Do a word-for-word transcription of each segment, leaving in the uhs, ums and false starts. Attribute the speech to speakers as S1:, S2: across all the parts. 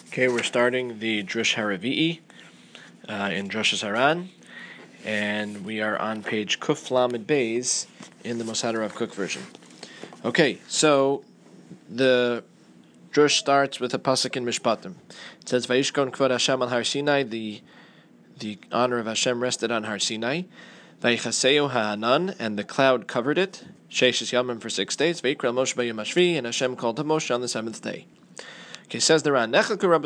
S1: Okay, we're starting the Drush Haravi'i uh, in Drushas Haran, and we are on page Kuf Lamed Beis in the Mosad Rav Kook version. Okay, so the Drush starts with a pasuk in Mishpatim. It says, "Vayishkon kvod Hashem al Har Sinai." The the honor of Hashem rested on Har Sinai. Vayichaseu ha'anan, and the cloud covered it. Sheishes yamim for six days. Vayikra Moshe b'yom hashvi, and Hashem called to Moshe on the seventh day. Okay, says the Ran. So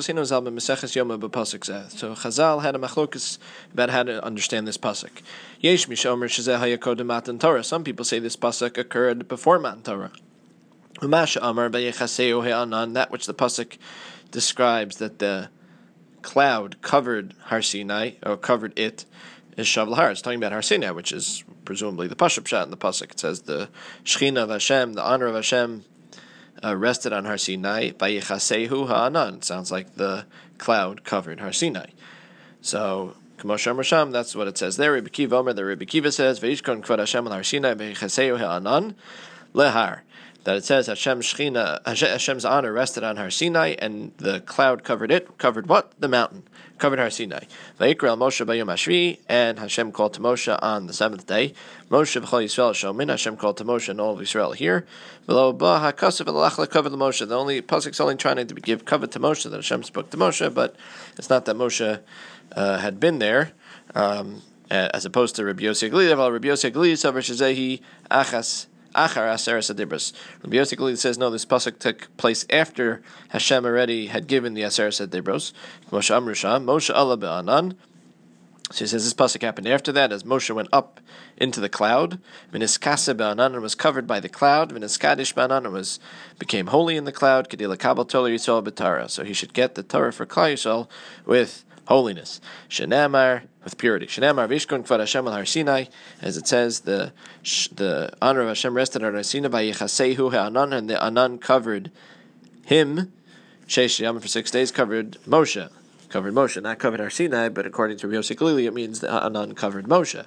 S1: Chazal had a machlokus about how to understand this pasuk. Yesh mishomer shezeh hayakodem matan Torah. Some people say this pasuk occurred before Matan Torah. Umasha amar b'yechaseu he'anan, that which the pasuk describes that the cloud covered Har Sinai, or covered it, is Shav Har. It's talking about Har Sinai, which is presumably the pasuk pshat in the pasuk. It says the Shechina of Hashem, the honor of Hashem, Uh, rested on Har Sinai. Vayichasehu ha'anan. It sounds like the cloud covered Har Sinai. So, K'mosham Rasham, that's what it says there. Rebbe Kiva Omer, the Rebbe Kiva says, Vayishkon kvod Hashem al Har Sinai, vayichasehu ha'anan lehar. That it says Hashem's Shechina, Hashem's honor rested on Har Sinai, and the cloud covered it. Covered what? The mountain. Covered Har Sinai. Vayikra Moshe b'yom hashvi, and Hashem called to Moshe on the seventh day. Moshe v'chol Yisrael shomin. Hashem called to Moshe and all of Yisrael here. V'lo ba hakasav v'lach lekavod Moshe. The only pasuk's only trying to give covet to Moshe, that Hashem spoke to Moshe, but it's not that Moshe uh, had been there, um, as opposed to Rabbi Yossi Glili. Rabbi Yossi Glili savar shezehi achas. Achar Aseres Adibros. Rabbi Yossi Glili says no, this pasuk took place after Hashem already had given the Aseres Adibros. Moshe Amru Sham, Moshe Allah be'anan. So he says this pasuk happened after that, as Moshe went up into the cloud. V'niskasa be'anan, and was covered by the cloud. V'niskadish be'anan, and was became holy in the cloud. Kedila kabel Torah Yisrael b'Torah. So he should get the Torah for Klal Yisrael with holiness. Shenamar, with purity. Shenamar v'ishkon kvod Hashem al Har Sinai, as it says, the the honor of Hashem rested on Har Sinai. Vayichasehu ha'anan, and the anan covered him. Sheish yamim for six days covered Moshe. Covered Moshe, not covered Har Sinai, but according to Rabbi Yossi Glili, it means the anan covered Moshe.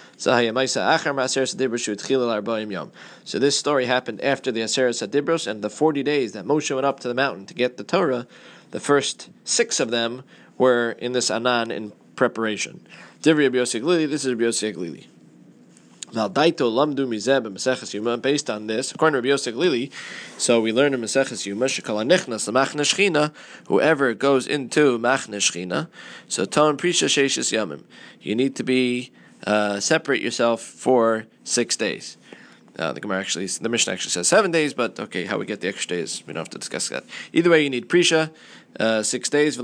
S1: So this story happened after the Aseres Adibros, and the forty days that Moshe went up to the mountain to get the Torah, the first six of them were in this anan in preparation. Divri Rabbi Yossi Glili, this is Rabbi Yossi Glili. Based on this, according to Rabbi Yossi Glili, so we learn in Maseches Yuma, whoever goes into Machne Shechina, so Ton Prisha Sheishis Yamim, you need to be uh, separate yourself for six days. Uh, the Gemara actually, the Mishnah actually says seven days, but okay, how we get the extra days, we don't have to discuss that. Either way, you need Prisha, uh, six days.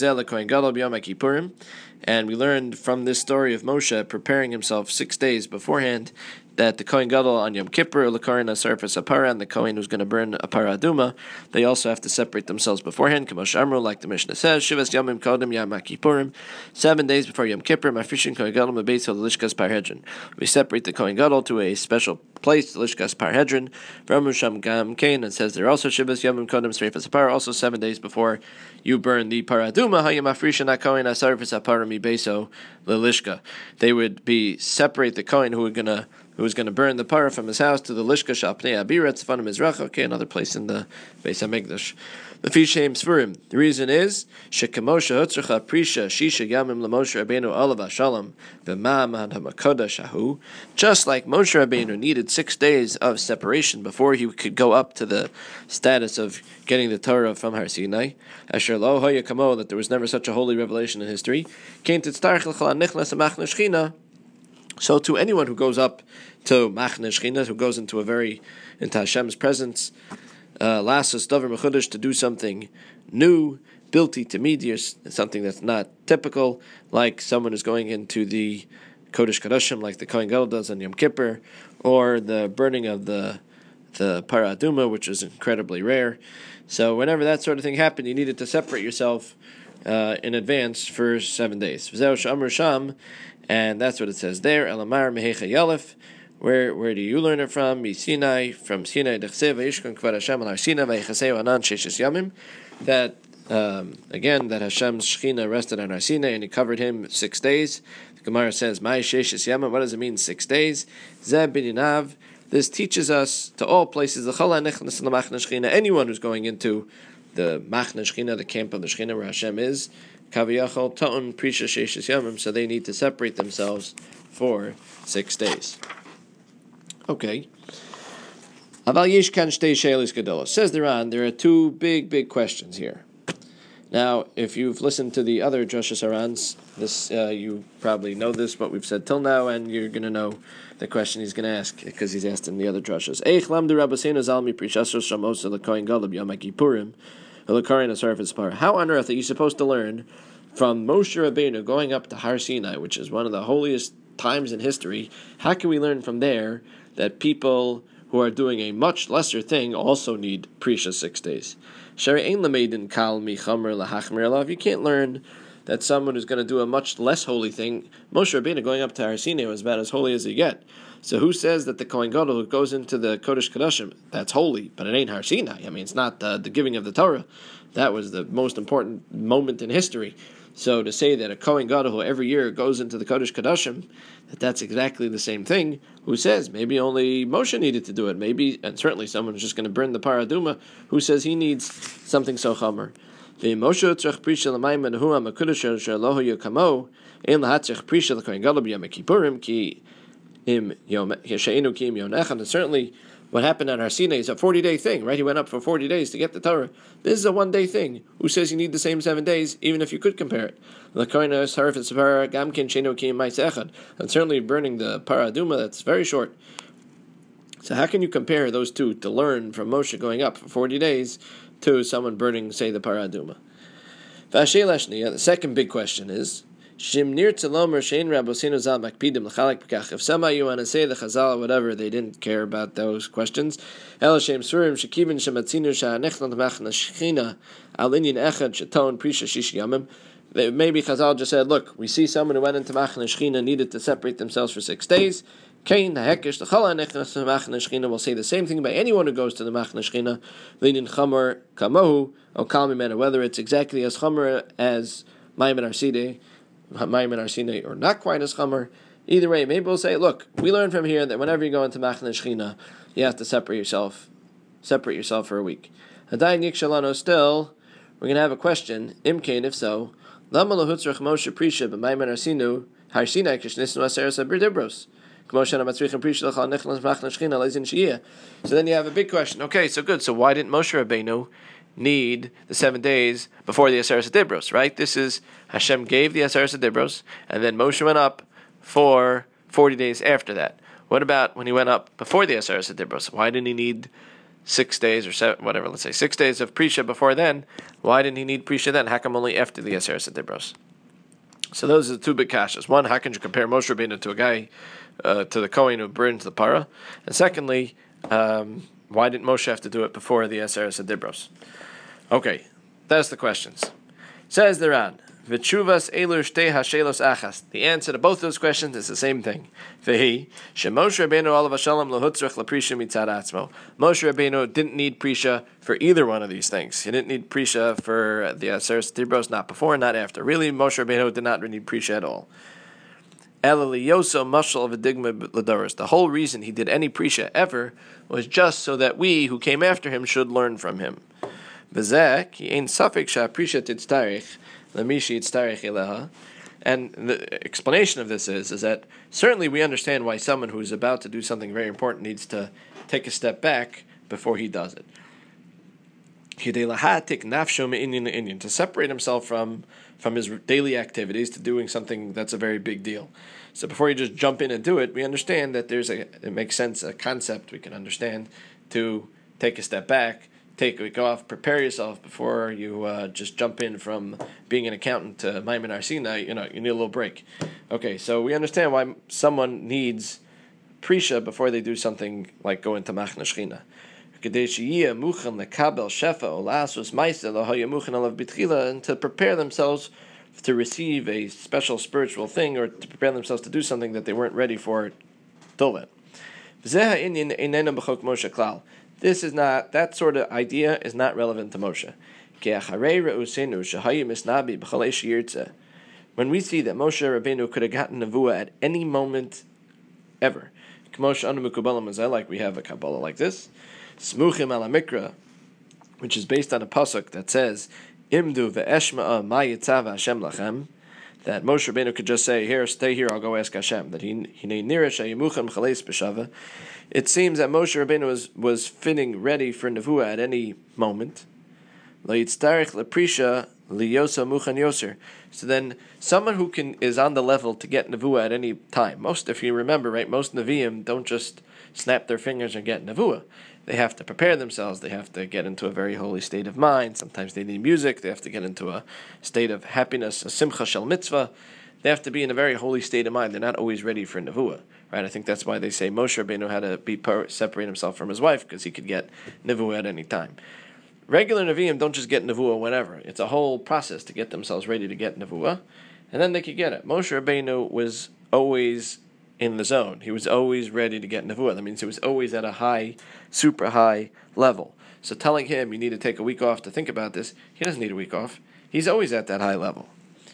S1: And we learned from this story of Moshe preparing himself six days beforehand that the Kohen Gadol on Yom Kippur, L'Kohen Asarfas Apara, and the Kohen who's going to burn a Para Aduma, they also have to separate themselves beforehand. Kamosh Amru, like the Mishnah says, Shivas Yamim Kodem Yom Kippurim, seven days before Yom Kippur, Mafrishin Kohen Gadol Mebeis Lishkas Parhedron. We separate the Kohen Gadol to a special place, the Lishkas Parhedron. Vramusham Gam Kain, and says there also Shivas Yamim Kodem Sreifas Apara, also seven days before you burn the Para Aduma, Hayam Mafrishin Kohen Asarfas Apara Mebeso Lishka. They would be separate the Kohen who are going to who was going to burn the para from his house to the Lishka Shapnei Abira Tzfan Mizrach, okay, another place in the Beis HaMikdash. The Fishem Sfurim. The reason is Shekamosha Hutzracha Prisha Shisha Yamim LaMoshe Rabbeinu Olav Shalom V'Ma'amad HaMakoda Shahu. Just like Moshe Rabbeinu needed six days of separation before he could go up to the status of getting the Torah from Har Sinai, Asher Lo Hoya Kamo, that there was never such a holy revelation in history. Came to Tztarech L'Chala Nichnas Machne Shechina. So to anyone who goes up to Machne Shechina, who goes into a very into Hashem's presence, Lasas Davar Mechudesh, to do something new, Bilti Tamidius, something that's not typical, like someone is going into the Kodesh Kodashim, like the Kohen Gadol does on Yom Kippur, or the burning of the the Para Aduma, which is incredibly rare. So whenever that sort of thing happened, you needed to separate yourself uh, in advance for seven days. V'zeu Shamar Sham. And that's what it says there. Elamar mehecha yalef. Where where do you learn it from? Sinai, from Sinai. Dechsev vayishkon kvod Hashem al Har Sinai vaychaseu anan sheishes yamim. That um, again, that Hashem's Shechina rested on Har Sinai and He covered him six days. The Gemara says, "Mai sheishes yamim." What does it mean? Six days. Zeb bininav. This teaches us to all places. The chala nechnas l'machne Shechina. Anyone who's going into the Machne Shechina, the camp of the Shechina where Hashem is, Kaviyachol Ta'un Prisha Sheshes Yamim, so they need to separate themselves for six days. Okay. Aval Yesh Kan Shtei Shelis Gedolos. Says the Ran, there are two big, big questions here. Now, if you've listened to the other Drashas Arans, this uh, you probably know this, what we've said till now, and you're going to know the question he's going to ask, because he's asked in the other Drashas. Eich lamdu Rabbeinu Zalmi Prishasros Shamos L'Kohen Gadol Yom Kippurim L'Kohen Asar V'Tzpar. How on earth are you supposed to learn from Moshe Rabbeinu going up to Har Sinai, which is one of the holiest times in history? How can we learn from there that people who are doing a much lesser thing also need Prisha six days? You can't learn that someone who's going to do a much less holy thing, Moshe Rabbeinu going up to Har Sinai was about as holy as you get. So who says that the Kohen Gadol who goes into the Kodesh Kodashim, that's holy, but it ain't Har Sinai? I mean, it's not uh, the giving of the Torah. That was the most important moment in history. So to say that a Kohen Gadol who every year goes into the Kodesh Kodashim, that that's exactly the same thing, who says maybe only Moshe needed to do it? Maybe, and certainly someone who's just going to burn the Paraduma, who says he needs something so chamer. The Moshe tzrich prisha l'mayim and huam akudash shelohu yokamo ein lahatzich prisha l'kohen gadol b'yom kippurim ki im yom she'enu ki im yom nechan. And certainly what happened at Har Sinai is a forty-day thing, right? He went up for forty days to get the Torah. This is a one-day thing. Who says you need the same seven days, even if you could compare it? And certainly burning the Paraduma, that's very short. So how can you compare those two to learn from Moshe going up for forty days to someone burning, say, the Paraduma? The second big question is, if somehow you want to say the Chazal, whatever, they didn't care about those questions. Maybe Chazal just said, look, we see someone who went into Machne Shechina needed to separate themselves for six days. Kain hahekish the chala nechnas to Machne Shechina will say the same thing about anyone who goes to the Machne Shechina. Linin chamer kamohu or kalmi mena, whether it's exactly as chamer as Mayim and Arsideh, Mayim and Arsideh, or not quite as chamer. Either way, maybe we'll say, look, we learn from here that whenever you go into Machne Shechina, you have to separate yourself, separate yourself for a week. Hadayin yikshalano, still, we're going to have a question. Imkain, if so, lama lohutzrach Moshe prisha b'Mayim and Arsinu Har Sinai kishnisnu aseres abir so then you have a big question. Okay, so good. So why didn't Moshe Rabbeinu need the seven days before the Aseres Dibros, right? This is, Hashem gave the Aseres Dibros, and then Moshe went up for forty days after that. What about when he went up before the Aseres Dibros? Why didn't he need six days or seven, whatever, let's say six days of Prisha before then? Why didn't he need Prisha then? How come only after the Aseres Dibros? So those are the two big kashas. One, how can you compare Moshe Rabbeinu to a guy, uh, to the Kohen who burns the para? And secondly, um, why didn't Moshe have to do it before the Aseres Dibros? Okay, that's the questions. Says the Ran, V'tshuvas elur shtei hashelos achas. The answer to both those questions is the same thing. V'hi, sheMoshe Rabbeinu olav hashalom lehutzrach leprisha mitzad atzmo. Moshe Rabbeinu didn't need prisha for either one of these things. He didn't need prisha for the Aseres Dibros, not before, not after. Really, Moshe Rabbeinu did not need prisha at all. Elaliyoso mashal v'digma l'doros. The whole reason he did any prisha ever was just so that we, who came after him, should learn from him. V'zeh ki ein safek sha'prisha titztarich. And the explanation of this is, is that certainly we understand why someone who is about to do something very important needs to take a step back before he does it. To separate himself from, from his daily activities to doing something that's a very big deal. So before you just jump in and do it, we understand that there's a, it makes sense, a concept we can understand to take a step back, take a week off, prepare yourself before you uh, just jump in from being an accountant to Mayim and Arsina. You know, you need a little break. Okay, so we understand why someone needs prisha before they do something like go into Machne Shechina. And to prepare themselves to receive a special spiritual thing, or to prepare themselves to do something that they weren't ready for till then. This is not, that sort of idea is not relevant to Moshe. When we see that Moshe Rabbeinu could have gotten Nevuah at any moment ever, like we have a Kabbalah like this, Smuchim ala Mikra, which is based on a pasuk that says, "Imdu ve'eshma'a ma yitzav Hashem lachem," that Moshe Rabbeinu could just say, "Here, stay here. I'll go ask Hashem." That he he nirish ayimuchan chaleis b'shava. It seems that Moshe Rabbeinu was was fitting ready for nevuah at any moment. Lo yitztarich leprisha liyosa muchan yoser. So then, someone who can is on the level to get nevuah at any time. Most, if you remember, right, most neviim don't just snap their fingers and get nevuah. They have to prepare themselves. They have to get into a very holy state of mind. Sometimes they need music. They have to get into a state of happiness, a simcha shel mitzvah. They have to be in a very holy state of mind. They're not always ready for nevuah, right? I think that's why they say Moshe Rabbeinu had to be separate himself from his wife, because he could get nevuah at any time. Regular neviim don't just get nevuah whenever. It's a whole process to get themselves ready to get nevuah, and then they could get it. Moshe Rabbeinu was always in the zone. He was always ready to get nevuah. That means he was always at a high, super high level. So telling him you need to take a week off to think about this, he doesn't need a week off. He's always at that high level.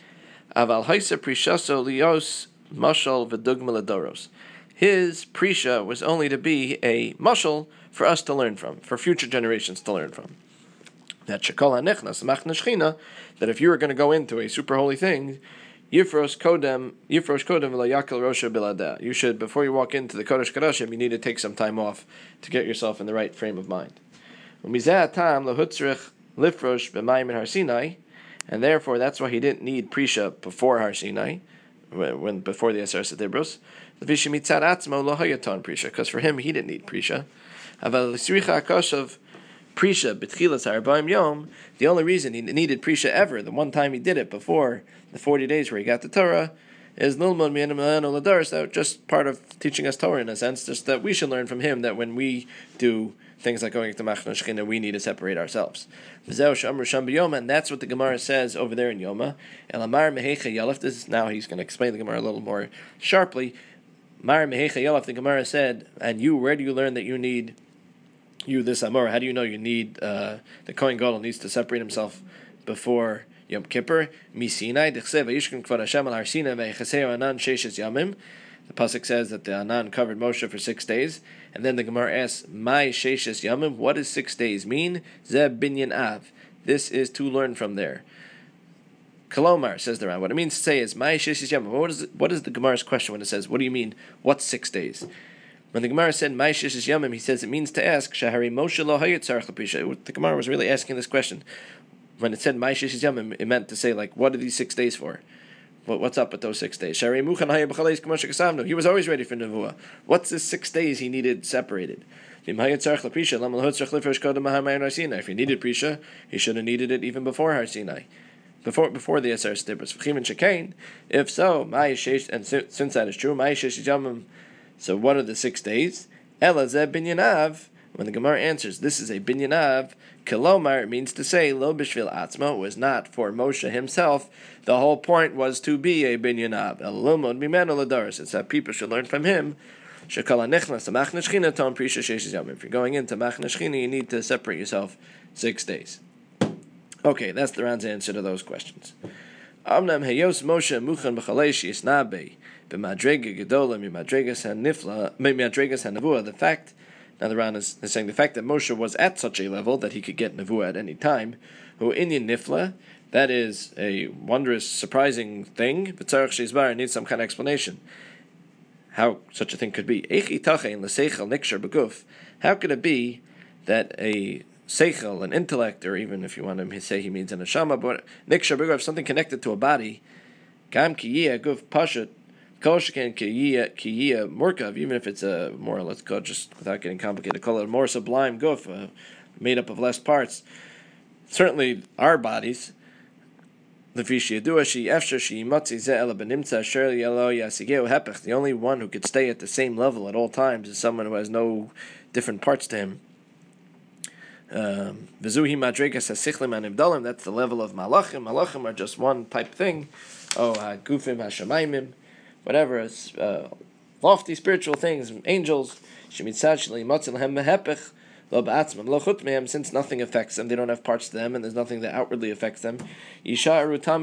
S1: Aval haisa prishaso lios mashal v'dugma ledoros. His prisha was only to be a mashal for us to learn from, for future generations to learn from. That shekol hanechnas machna shechina, that if you were going to go into a super holy thing, Yifrosh kodem, Yifrosh kodem v'lo yakel rosha biladeh. You should, before you walk into the Kodesh Kodashim, you need to take some time off to get yourself in the right frame of mind. Umizeh hatam lehutzrich lifrosh b'mayim Har Sinai, and therefore that's why he didn't need Prisha before Har Sinai, when before the Aseret Sedibros. L'vishim mitzad atzmo lo hayaton Prisha, because for him he didn't need Prisha. Aval l'sricha akoshav Prisha b'tchilas ha'arbaim yom. The only reason he needed Prisha ever, the one time he did it before the forty days where he got the Torah, is Nilmod Mi'enu Milanu Ladaris. That just part of teaching us Torah in a sense, just that we should learn from him that when we do things like going to Machna Shechina, we need to separate ourselves. And that's what the Gemara says over there in Yoma. Elamar Mehecha Yalef. This is now he's going to explain the Gemara a little more sharply. Mar Mehecha Yalef. The Gemara said, and you, where do you learn that you need you this Amor? How do you know you need uh, the Kohen Gadol needs to separate himself before Yom Kippur? Misinai dechsev vayishkin kvar Hashem al Har Sinai vaychaseu Anan sheishes yamim. The pasuk says that the Anan covered Moshe for six days, and then the Gemara asks, "My sheishes yamim." What does six days mean? Zeb binyan av. This is to learn from there. Kalomar, says the Ran. What it means to say is "My sheishes yamim." What is what is the Gemara's question when it says, "What do you mean? What's six days?" When the Gemara said "My sheishes yamim," he says it means to ask Shahari Moshe lo hayitzarach l'prisha. The Gemara was really asking this question. When it said "My sheishes yamim," it meant to say, like, what are these six days for? What, what's up with those six days? Shari muchan haya b'chaleis k'moshe kasavnu. He was always ready for nevuah. What's the six days he needed separated? If he needed prisha, he should have needed it even before Har Sinai, before before the Aseret Sedibros. If so, and since that is true, so what are the six days? Elazeh binyanav. When the Gemara answers, this is a binyanav, Kilomar, it means to say, Lo b'shvil atzmo, was not for Moshe himself. The whole point was to be a binyanav. El lomod mimenu l'daris. It's that people should learn from him. Shekala nechnas, machna shechina, tom prisha sheishes yom. If you're going into machna shechina, you need to separate yourself six days. Okay, that's the Ran's answer to those questions. Amnam heyos Moshe muchan b'chalesh yisnabe b'madrega gedola mimadregas hanifla mimadregas hanavua. The fact. Now the Ran is, is saying the fact that Moshe was at such a level that he could get nevuah at any time, who inyan nifla, that is a wondrous, surprising thing. But tzarich sheizbar needs some kind of explanation. How such a thing could be? Echi tachein l'seichel nikshar beguf. How could it be that a seichel, an intellect, or even if you want to say he means an neshama, but nikshar beguf, something connected to a body, gam ki yeh guf pashut. Even if it's a more, let's go just without getting complicated, call it a more sublime guf, uh, made up of less parts. Certainly, our bodies. The only one who could stay at the same level at all times is someone who has no different parts to him. Um, that's the level of malachim. Malachim are just one type thing. Oh, gufim hashamayimim. Whatever, uh, lofty spiritual things, angels, since nothing affects them, they don't have parts to them, and there's nothing that outwardly affects them. They don't have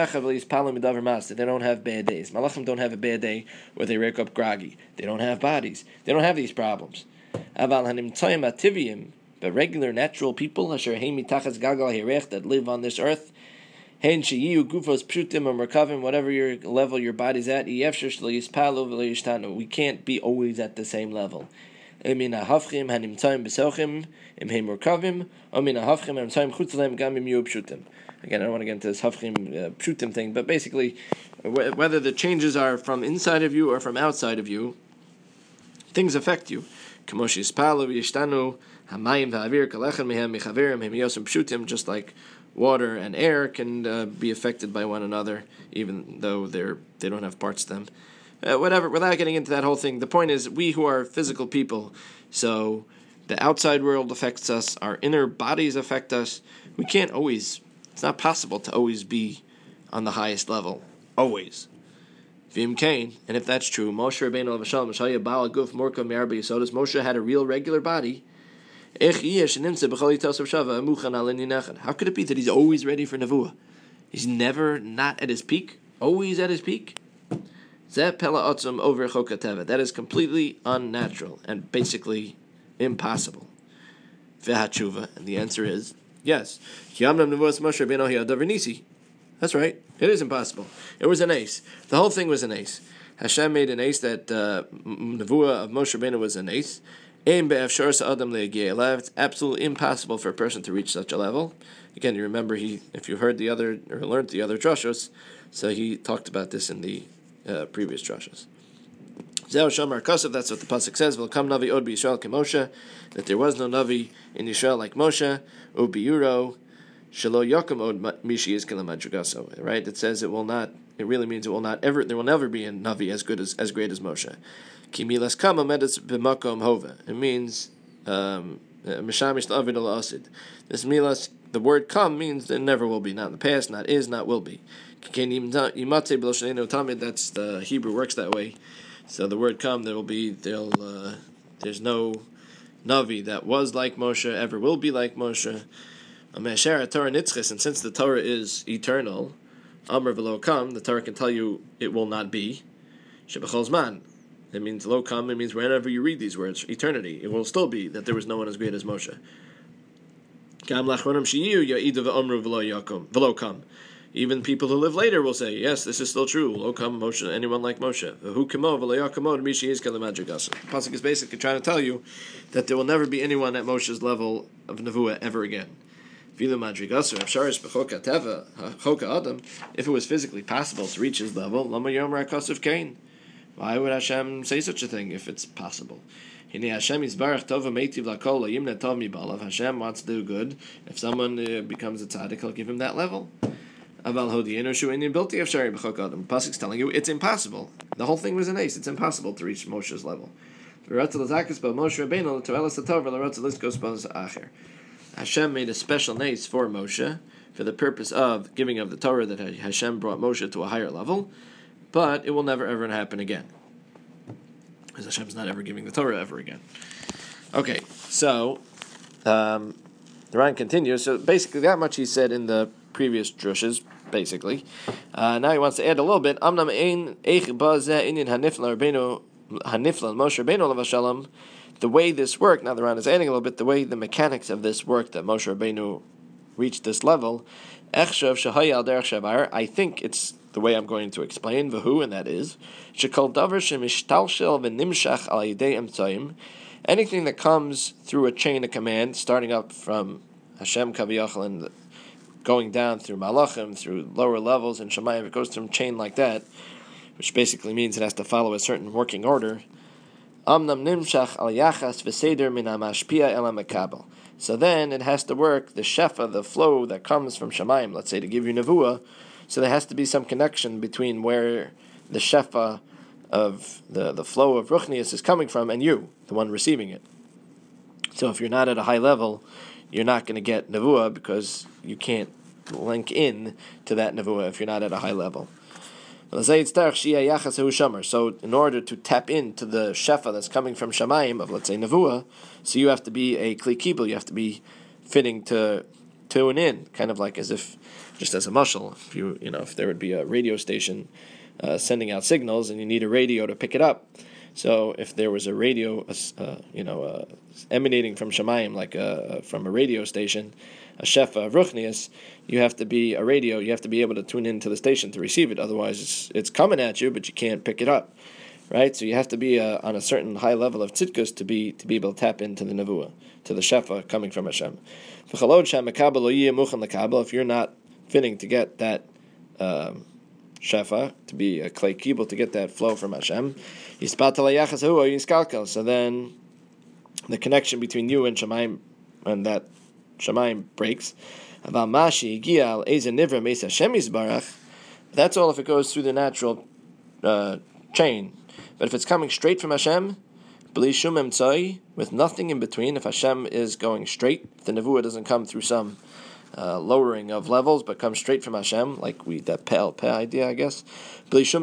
S1: bad days. Malachim don't have a bad day where they wake up groggy. They don't have bodies. They don't have these problems. But regular, natural people, asher heim mitachas gagal hirech, that live on this earth, hein sheyiu gufos pshutim or merkavim, whatever your level your body's at, yefshir shlo yispalu v'lo yishtanu. We can't be always at the same level. Min hafchim hanimtzayim besochim im heim merkavim, or min hafchim hanimtzayim chutzalem gam im yu pshutim. Again, I don't want to get into this hafchim uh, pshutim thing, but basically, wh- whether the changes are from inside of you or from outside of you, things affect you. K'mosh yispalu v'yishtanu hamayim v'avir kalechem mehem mechaverim hem yosem pshutim, just like water and air can uh, be affected by one another, even though they're they don't have parts to them. Uh, whatever. Without getting into that whole thing, the point is we who are physical people, so the outside world affects us, our inner bodies affect us. We can't always. It's not possible to always be on the highest level, always. Vim Kain, and if that's true, Moshe Rabbeinu of Hashem, Moshe Baal Guf Morka Me'arba Yisodos, Moshe had a real regular body. How could it be that he's always ready for Nevuah? He's never not at his peak, always at his peak. That is completely unnatural and basically impossible. And the answer is yes. That's right. It is impossible. It was an ace. The whole thing was an ace. Hashem made an ace that uh, Nevuah of Moshe Rabbeinu was an ace. It's absolutely impossible for a person to reach such a level. Again, you remember he, if you heard the other or learned the other drushos, so he talked about this in the uh, previous drushos. Zeh Shamar Kasav. That's what the pasuk says. V'lkam Navi od b'Yisrael k'Moshe. That there was no Navi in Yisrael like Moshe. O b'Yuro shelo yakum od mishi yizkel madrigaso. Right? It says it will not. It really means it will not ever. There will never be a Navi as good as as great as Moshe. Kimilas kama medes b'makom hova. It means mishamish l'avid al asid. This milas, the word come means there never will be, not in the past, not is, not will be. That's the Hebrew works that way. So the word come, there will be, there'll, uh, there's no Navi that was like Moshe, ever will be like Moshe. And since the Torah is eternal, Amr v'lo kam, the Torah can tell you it will not be. Shebechol zman. It means lo kam, it means whenever you read these words, eternity, it will still be that there was no one as great as Moshe. Even people who live later will say, yes, this is still true. Lo kam Moshe, anyone like Moshe. The pasuk is basically trying to tell you that there will never be anyone at Moshe's level of Nevuah ever again. If it was physically possible to reach his level, why would Hashem say such a thing if it's possible? Hashem wants to do good. If someone uh, becomes a tzaddik, he'll give him that level. Pasuk's telling you it's impossible. The whole thing was an ace. It's impossible to reach Moshe's level. Hashem made a special ace for Moshe for the purpose of giving of the Torah that Hashem brought Moshe to a higher level. But it will never ever happen again, because Hashem's not ever giving the Torah ever again. Okay, so um, the Ran continues. So basically, that much he said in the previous drushes. Basically, uh, now he wants to add a little bit. Amnam ein eich ba zeh inyan hanifla Rabbeinu hanifla Moshe Rabbeinu lavashalom. The way this worked. Now the Ran is adding a little bit. The way the mechanics of this work that Moshe Rabbeinu reached this level. Echshav shahaya al derech shavar. I think it's the way I'm going to explain, v'hu, and that is, shekol davar shemishtalshel v'nimshach al yidei emtzayim, anything that comes through a chain of command, starting up from Hashem Kaviyachal and going down through Malachim, through lower levels, and Shemayim, it goes through a chain like that, which basically means it has to follow a certain working order. Amnam nimshach al yachas v'seder min hamashpia el hamekabel. So then it has to work, the shefa, the flow that comes from Shemayim, let's say to give you Nevuah. So there has to be some connection between where the shefa of the, the flow of Ruchnius is coming from and you, the one receiving it. So if you're not at a high level, you're not going to get Nevuah because you can't link in to that Nevuah if you're not at a high level. So in order to tap into the shefa that's coming from Shamayim of, let's say, Nevuah, so you have to be a Kli Kibul, you have to be fitting to tune in, kind of like as if, just as a mushal, if you you know if there would be a radio station uh, sending out signals and you need a radio to pick it up, So if there was a radio, uh, you know, uh, emanating from Shemayim, like a, from a radio station, a shefa of Ruchnius, you have to be a radio. You have to be able to tune into the station to receive it. Otherwise, it's it's coming at you, but you can't pick it up, right? So you have to be uh, on a certain high level of tzidkus to be to be able to tap into the nevuah, to the shefa coming from Hashem. If you're not fitting to get that um, shefa, to be a clay kibble, to get that flow from Hashem, so then the connection between you and Shemayim and that Shemayim breaks. That's all if it goes through the natural uh, chain. But if it's coming straight from Hashem, with nothing in between, if Hashem is going straight, if the nevuah doesn't come through some uh, lowering of levels, but comes straight from Hashem, like we that pe'al pe idea, I guess. So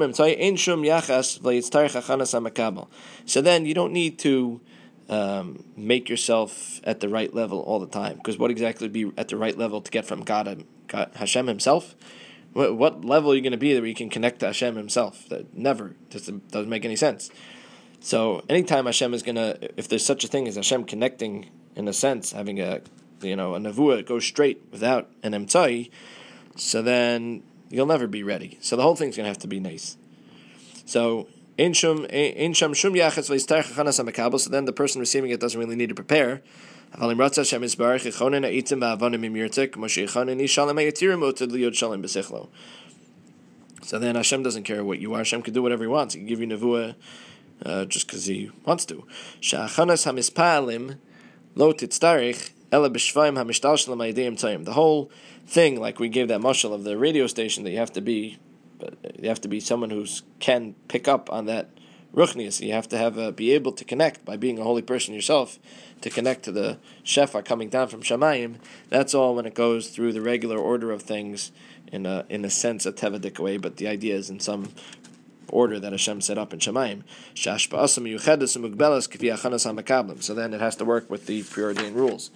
S1: then you don't need to um, make yourself at the right level all the time, because what exactly would be at the right level to get from God, God Hashem Himself? What, what level are you going to be that where you can connect to Hashem Himself? That never doesn't, doesn't make any sense. So anytime Hashem is going to, if there's such a thing as Hashem connecting, in a sense, having a, you know, a nevuah go straight without an emtzai, so then you'll never be ready. So the whole thing's going to have to be nice. So, so then the person receiving it doesn't really need to prepare. So then Hashem doesn't care what you are. Hashem can do whatever He wants. He can give you nevuah uh, just because He wants to. The whole thing, like we gave that mashal of the radio station, that you have to be, you have to be someone who can pick up on that ruchnius. You have to have a, be able to connect by being a holy person yourself, to connect to the shefa coming down from Shemayim. That's all when it goes through the regular order of things, in a in a sense a tevadik way, but the idea is in some order that Hashem set up in Shemayim. So then it has to work with the preordained rules.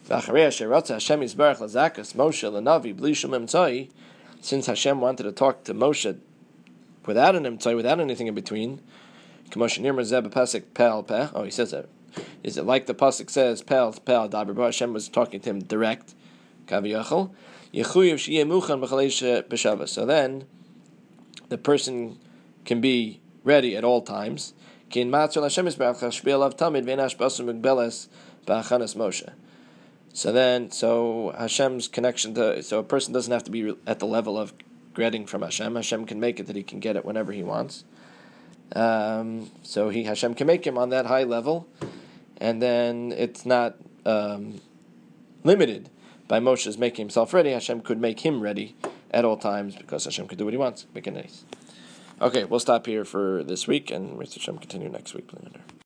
S1: Since Hashem wanted to talk to Moshe without an emtzai, without anything in between, oh, he says that. Is it like the pasuk says, Pel, Pel, Daber, Hashem was talking to him direct, Kaviyachal. So then the person can be ready at all times. So then, so Hashem's connection to, so a person doesn't have to be at the level of getting from Hashem. Hashem can make it that he can get it whenever he wants. Um, so he Hashem can make him on that high level, and then it's not um, limited by Moshe's making himself ready. Hashem could make him ready at all times, because Hashem could do what He wants. Make it nice. Okay, we'll stop here for this week, and Mister Hashem continue next week.